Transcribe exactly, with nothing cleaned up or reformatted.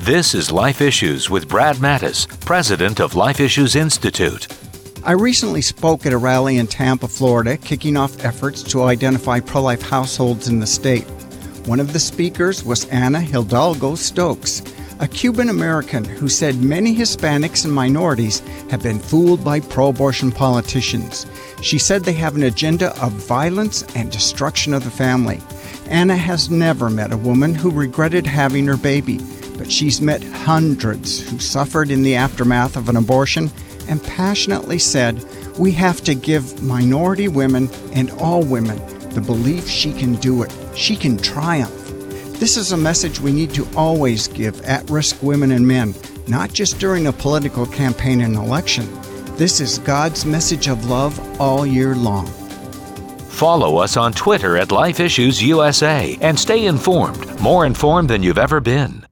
This is Life Issues with Brad Mattis, president of Life Issues Institute. I recently spoke at a rally in Tampa, Florida, kicking off efforts to identify pro-life households in the state. One of the speakers was Ana Hidalgo Stokes, a Cuban-American who said many Hispanics and minorities have been fooled by pro-abortion politicians. She said they have an agenda of violence and destruction of the family. Ana has never met a woman who regretted having her baby, but she's met hundreds who suffered in the aftermath of an abortion and passionately said, "We have to give minority women and all women the belief she can do it. She can triumph." This is a message we need to always give at-risk women and men, not just during a political campaign and election. This is God's message of love all year long. Follow us on Twitter at Life Issues U S A and stay informed, more informed than you've ever been.